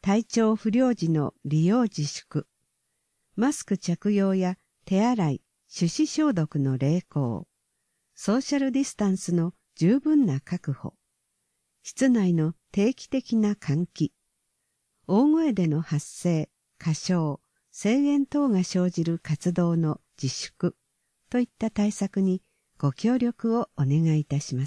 体調不良時の利用自粛、マスク着用や手洗い、手指消毒の励行、ソーシャルディスタンスの十分な確保、室内の定期的な換気、大声での発声、歌唱、声援等が生じる活動の自粛といった対策にご協力をお願いいたします。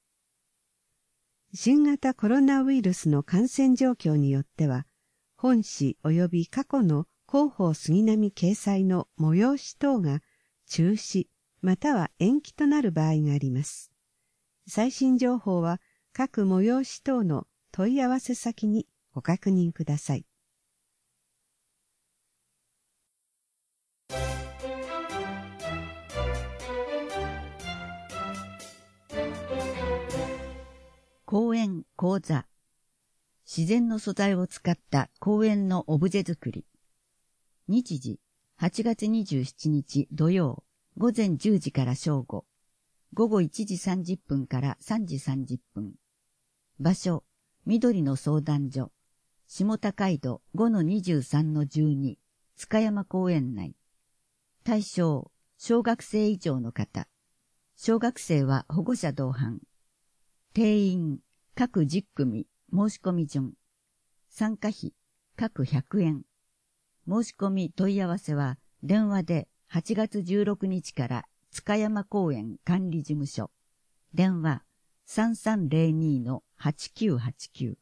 新型コロナウイルスの感染状況によっては、本誌及び過去の広報杉並掲載の催し等が中止または延期となる場合があります。最新情報は各催し等の問い合わせ先にご確認ください。 公園講座。自然の素材を使った公園のオブジェ作り。日時、8月27日土曜、午前10時から正午。午後1時30分から3時30分。場所、緑の相談所。下高井戸 5-23-12 塚山公園内。対象、小学生以上の方。小学生は保護者同伴。定員、各10組、申し込み順。参加費、各100円。申し込み問い合わせは、電話で8月16日から塚山公園管理事務所。電話、3302-8989。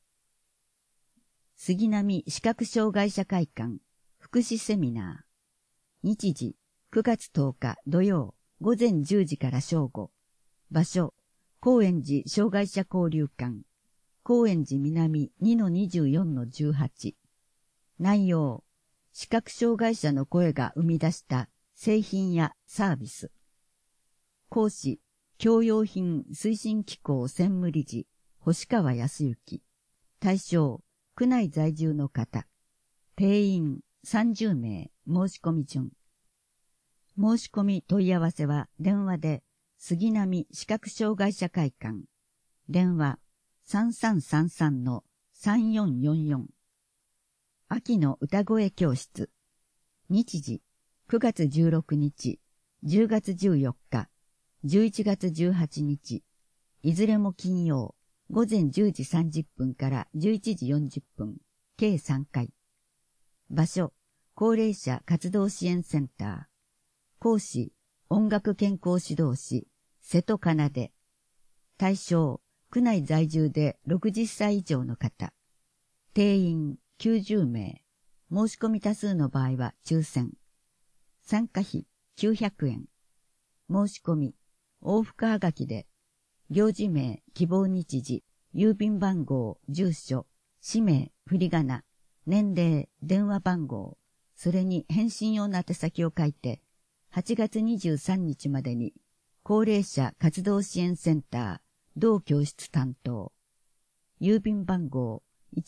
杉並視覚障害者会館、福祉セミナー。日時、9月10日土曜、午前10時から正午。場所、高円寺障害者交流館。高円寺南 2-24-18。内容、視覚障害者の声が生み出した製品やサービス。講師、教養品推進機構専務理事、星川康之。対象、区内在住の方。定員30名、申し込み順。申し込み問い合わせは電話で、杉並視覚障害者会館。電話、3333-3444。秋の歌声教室。日時、9月16日、10月14日、11月18日。いずれも金曜、午前10時30分から11時40分。計3回。場所、高齢者活動支援センター。講師、音楽健康指導士、瀬戸奏で。対象、区内在住で60歳以上の方。定員90名。申し込み多数の場合は抽選。参加費900円。申し込み、往復はがきで、行事名、希望日時、郵便番号、住所、氏名、振り仮名、年齢、電話番号、それに返信用の宛先を書いて、8月23日までに、高齢者活動支援センター、同教室担当。郵便番号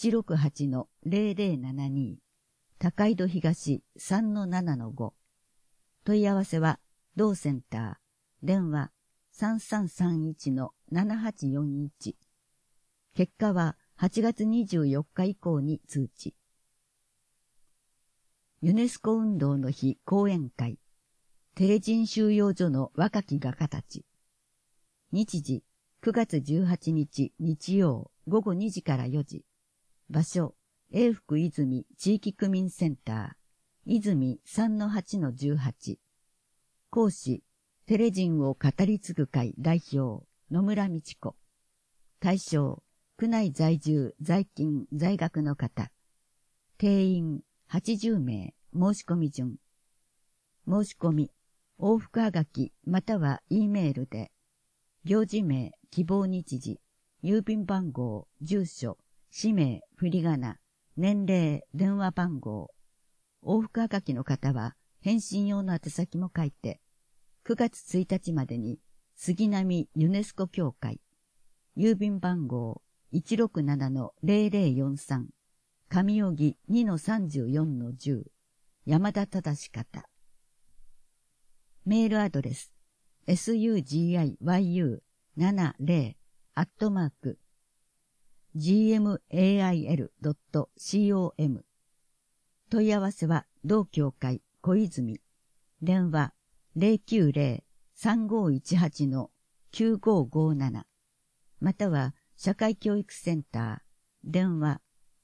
168-0072。高井戸東 3-7-5。問い合わせは、同センター。電話 3331-7841。結果は8月24日以降に通知。ユネスコ運動の日講演会。テレジン収容所の若き画家たち。日時、9月18日日曜午後2時から4時。場所、永福泉地域区民センター。泉 3-8-18。講師、テレジンを語り継ぐ会代表、野村美智子。対象、区内在住、在勤、在学の方。定員80名、申し込み順。申し込み、往復はがきまたは E メールで、行事名、希望日時、郵便番号、住所、氏名、振り仮名、年齢、電話番号。往復はがきの方は返信用の宛先も書いて、9月1日までに杉並ユネスコ協会、郵便番号 167-0043、上荻 2-34-10、山田正方。メールアドレス、sugiyu70@ gmail.com。問い合わせは同協会小泉。電話090-3518-9557。または社会教育センター。電話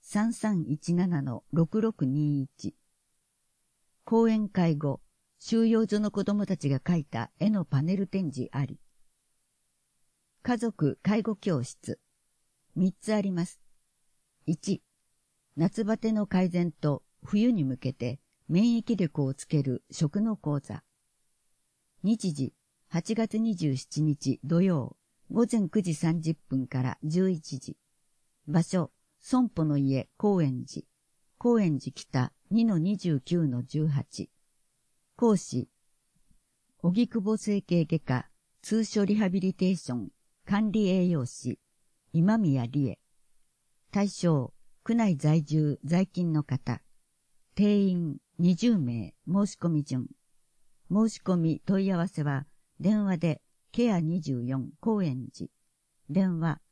3317-6621。講演会後、収容所の子供たちが描いた絵のパネル展示あり。家族介護教室。3つあります。1、夏バテの改善と冬に向けて免疫力をつける食の講座。日時、8月27日土曜、午前9時30分から11時。場所、損保の家高円寺。高円寺北 2-29-18。講師、荻窪整形外科通所リハビリテーション管理栄養士、今宮理恵。対象、区内在住在勤の方。定員20名申し込み順。申し込み問い合わせは、電話でケア24高円寺。電話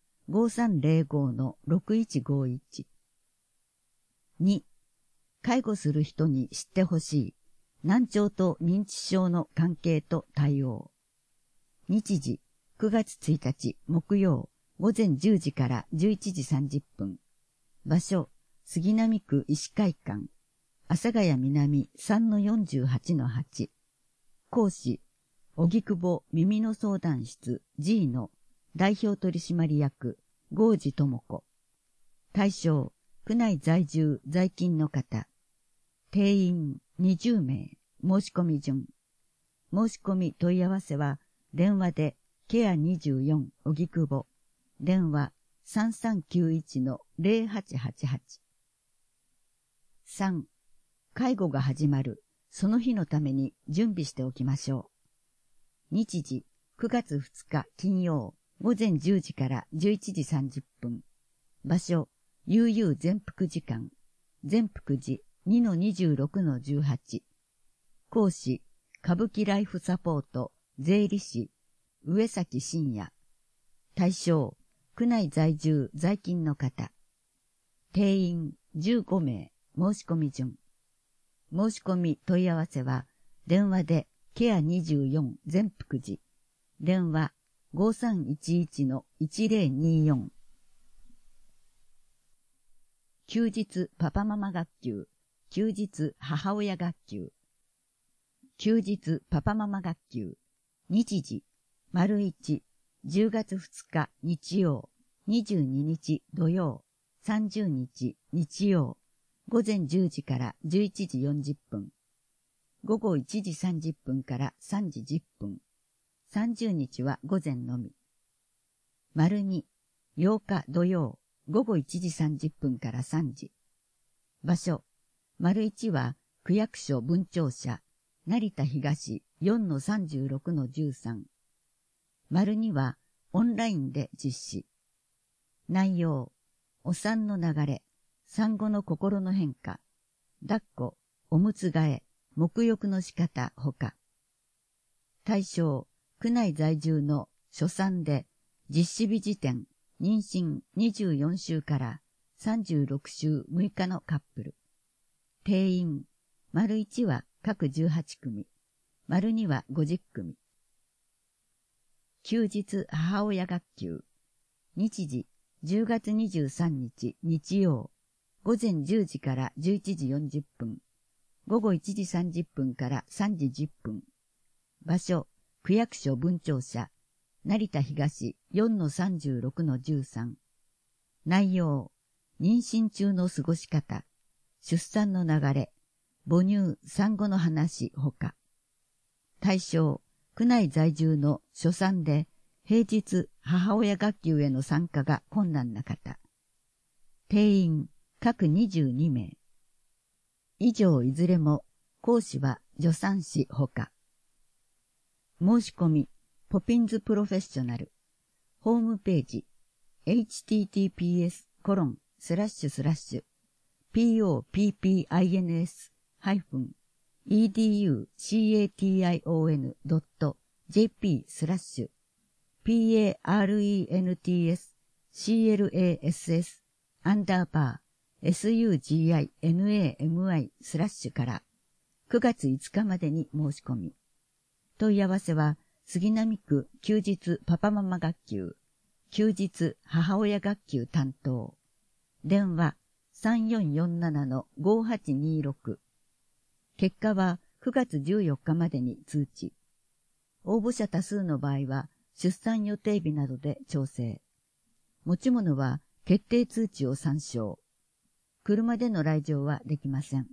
5305-6151。2、介護する人に知ってほしい。難聴と認知症の関係と対応。日時、9月1日木曜、午前10時から11時30分。場所、杉並区医師会館。阿佐ヶ谷南 3-48-8。講師、荻窪耳の相談室 G の代表取締役、郷路智子。対象、区内在住在勤の方。定員20名申し込み順。申し込み問い合わせは、電話でケア24荻窪。電話3391-0888。3、介護が始まる、その日のために準備しておきましょう。日時、9月2日金曜、午前10時から11時30分。場所、悠々全福時間。全福寺 2-26-18。講師、歌舞伎ライフサポート、税理士、上崎真也。対象、区内在住在勤の方。定員15名申し込み順。申し込み問い合わせは、電話でケア24全福寺。電話5311-1024。休日パパママ学級。休日母親学級。休日パパママ学級。日時、丸1、10月2日日曜、22日土曜、30日日曜、午前10時から11時40分。午後1時30分から3時10分。30日は午前のみ。丸2、8日土曜、午後1時30分から3時。場所、丸1は区役所分庁舎、成田東 4-36-13。丸2はオンラインで実施。内容、お産の流れ、産後の心の変化、抱っこ、おむつ替え、沐浴の仕方ほか。対象、区内在住の初産で実施日時点、妊娠24週から36週6日のカップル。定員、丸1は各18組、丸2は50組。休日母親学級。日時、10月23日日曜、午前10時から11時40分、午後1時30分から3時10分。場所、区役所分庁舎、成田東 4-36-13。内容、妊娠中の過ごし方、出産の流れ、母乳、産後の話ほか。対象、区内在住の初産で平日母親学級への参加が困難な方。定員、各22名。以上いずれも、講師は助産師ほか。申し込み、ポピンズプロフェッショナル。ホームページ、https://poppins-education.jp/parents CLASS_SUGINAMI/ から9月5日までに申し込み。問い合わせは杉並区休日パパママ学級、休日母親学級担当。電話3447-5826。結果は9月14日までに通知。応募者多数の場合は出産予定日などで調整。持ち物は決定通知を参照。車での来場はできません。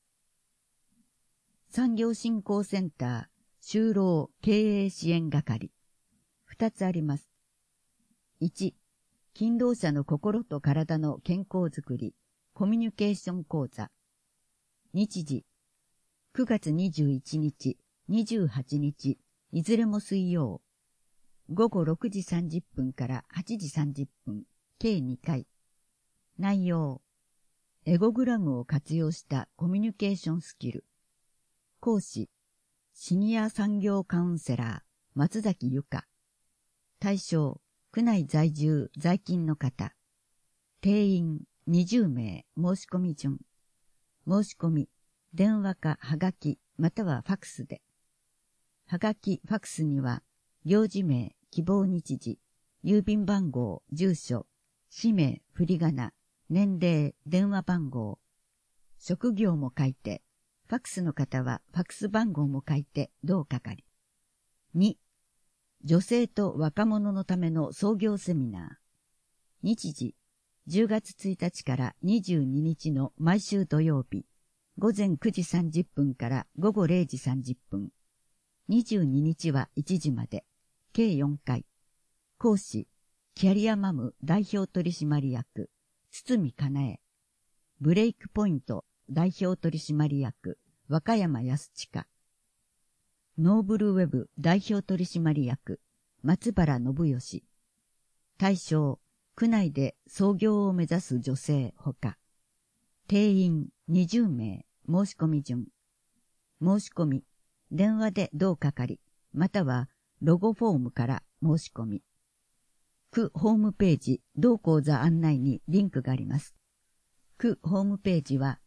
産業振興センター就労経営支援係。2つあります。1、勤労者の心と体の健康づくり、コミュニケーション講座。日時、9月21日、28日、いずれも水曜。午後6時30分から8時30分、計2回。内容、エゴグラムを活用したコミュニケーションスキル。講師、シニア産業カウンセラー、松崎由香。対象、区内在住、在勤の方。定員20名、申し込み順。申し込み、電話かはがき、またはファクスで。はがき、ファクスには、行事名、希望日時、郵便番号、住所、氏名、振り仮名、年齢、電話番号、職業も書いて、ファクスの方はファクス番号も書いて同係。2、女性と若者のための創業セミナー。日時、10月1日から22日の毎週土曜日、午前9時30分から午後0時30分。22日は1時まで、計4回。講師、キャリアマム代表取締役、堤かなえ。ブレイクポイント代表取締役、若山康親。ノーブルウェブ代表取締役、松原信義。対象、区内で創業を目指す女性ほか。定員20名、申し込み順。申し込み、電話で同係、またはロゴフォームから申し込み。区ホームページ同講座案内にリンクがあります。区ホームページは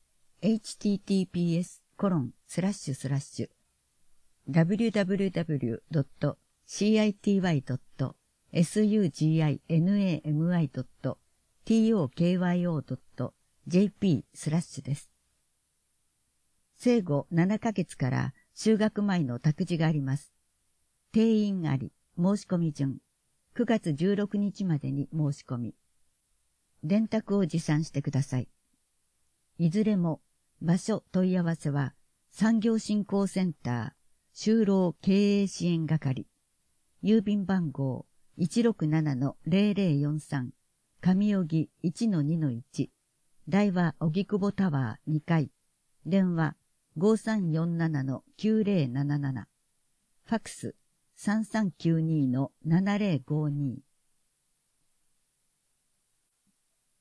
https://www.city.suginami.tokyo.jp/ です。生後7ヶ月から就学前の託児があります。定員あり、申し込み順。9月16日までに申し込み。電託を持参してください。いずれも、場所問い合わせは、産業振興センター、就労経営支援係。郵便番号 167-0043、上荻 1-2-1、台場荻窪タワー2階。電話5347-9077。ファクス 3392-7052。